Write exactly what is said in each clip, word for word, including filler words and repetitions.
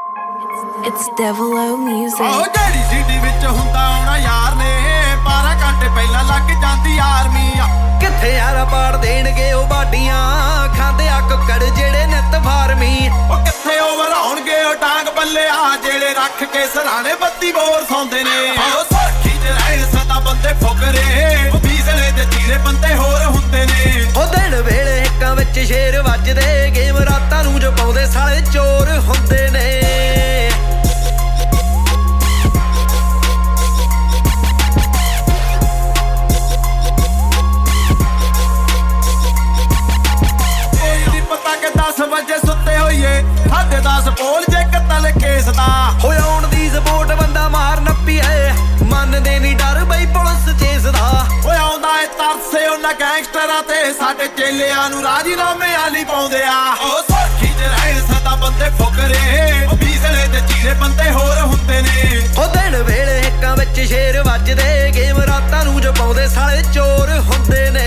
It's Devil O Music. ਉਹ ਜਿਹੜੀ city ਵਿੱਚ ਹੁੰਦਾ ਹੋਣਾ ਯਾਰ ਨੇ ਬਾਰਾਂ ਘੰਟੇ ਪਹਿਲਾਂ ਲੱਗ ਜਾਂਦੀ ਆਰਮੀ ਆ ਕਿੱਥੇ ਯਾਰਾ ਪਾੜ ਦੇਣਗੇ ਉਹ ਬਾਡੀਆਂ ਖਾਂਦੇ ਆ ਕੁੱਕੜ ਜਿਹੜੇ ਨਿੱਤ ਫਾਰਮੀ ਉਹ ਕਿੱਥੇ ਓਵਰ ਆਉਣਗੇ ਉਹ ਟਾਂਗ ਬੱਲੇ ਆ ਜਿਹੜੇ ਰੱਖ ਕੇ ਸਰਾਣੇ ਬੱਤੀ ਬੋਰ ਸੌਂਦੇ ਨੇ ਉਹ ਸੁਰਖੀ ਚ ਰਹੇ ਸਦਾ ਬੰਦੇ ਫੁਕਰੇ ਉਹ ਬੀਸਲੇ ਤੇ ਚੀਰੇ ਬੰਦੇ ਹੋਰ ਹੁੰਦੇ ਨੇ ਉਹ ਦਿਨ ਵੇਲੇ ਹਿੱਕਾਂ ਵਿੱਚ ਸ਼ੇਰ ਵੱਜਦੇ ਗੇਮ ਰਾਤਾਂ ਨੂੰ ਜੋ ਪਾਉਂਦੇ ਸਾਲੇ ਚੋਰ ਹੁੰਦੇ ਨੇ ਦਸ ਵਜੇ ਸੁੱਤੇ ਹੋਈਏ ਸਾਡੇ ਦਸ ਬੋਲ ਜੇ ਕਤਲ ਕੇਸ ਦਾ ਹੋਏ ਆਉਣ ਦੀ ਸਪੋਰਟ ਬੰਦਾ ਮਾਰ ਨੱਪੀ ਐ ਮੰਨਦੇ ਨਹੀਂ ਡਰ ਬਈ ਪੁਲਿਸ ਚੇਸ ਦਾ ਹੋਏ ਆਉਂਦਾ ਏ ਤਰਸੇ ਉਹਨਾਂ ਗੈਂਗਸਟਰਾਂ ਤੇ ਸਾਡੇ ਚੇਲਿਆਂ ਨੂੰ ਰਾਜੀਨਾਮੇ ਆਲੀ ਪਾਉਂਦੇ ਆ ਉਹ ਸੁਰਖੀ ਚ ਰਹਿਣ ਸਦਾ ਬੰਦੇ ਫੁਕਰੇ ਉਹ ਬੀਸਲੇ ਤੇ ਚੀਰੇ ਬੰਦੇ ਹੋਰ ਹੁੰਦੇ ਨੇ ਉਹ ਦਿਨ ਵੇਲੇ ਹਿੱਕਾਂ ਵਿੱਚ ਸ਼ੇਰ ਵੱਜਦੇ ਗੇਮ ਰਾਤਾਂ ਨੂੰ ਜੋ ਪਾਉਂਦੇ ਸਾਲੇ ਚੋਰ ਹੁੰਦੇ ਨੇ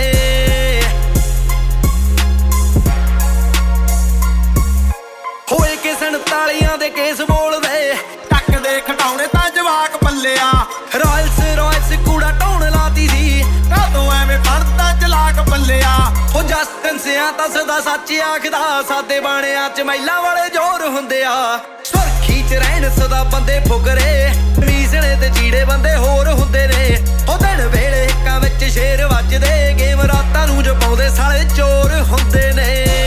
ਹੋਏ ਕਿ ਸੰਤਾਲੀਆਂ ਦੇ ਕੇਸ ਬੋਲਦੇ ਟੱਕ ਦੇ ਖਟਾਉਣੇ ਤਾਂ ਜਵਾਕ ਪੱਲਿਆ ਰਾਇਲਸ ਰੋਇਸ ਕੂੜਾ ਢਾਉਣ ਲਾਤੀ ਸੀ ਕਾਦੋਂ ਐਵੇਂ ਬਣਦਾ ਚਲਾਕ ਪੱਲਿਆ ਉਹ ਜਸਟਨ ਸਿਆਂ ਤਾਂ ਸਦਾ ਸੱਚ ਆਖਦਾ ਸਾਦੇ ਬਾਣਿਆਂ ਚ ਮਹਿਲਾ ਵਾਲੇ ਜ਼ੋਰ ਹੁੰਦੇ ਆ ਸੁਰਖੀ ਚ ਰਹਿਣ ਸਦਾ ਬੰਦੇ ਫੁਕਰੇ ਮੀਸਣੇ ਤੇ ਚੀੜੇ ਬੰਦੇ ਹੋਰ ਹੁੰਦੇ ਨੇ ਉਹ ਦਿਨ ਵੇਲੇ ਹਿੱਕਾਂ ਵਿੱਚ ਸ਼ੇਰ ਵੱਜਦੇ ਗੇਮ ਰਾਤਾਂ ਨੂੰ ਜੋ ਪਾਉਂਦੇ ਸਾਲੇ ਚੋਰ ਹੁੰਦੇ ਨੇ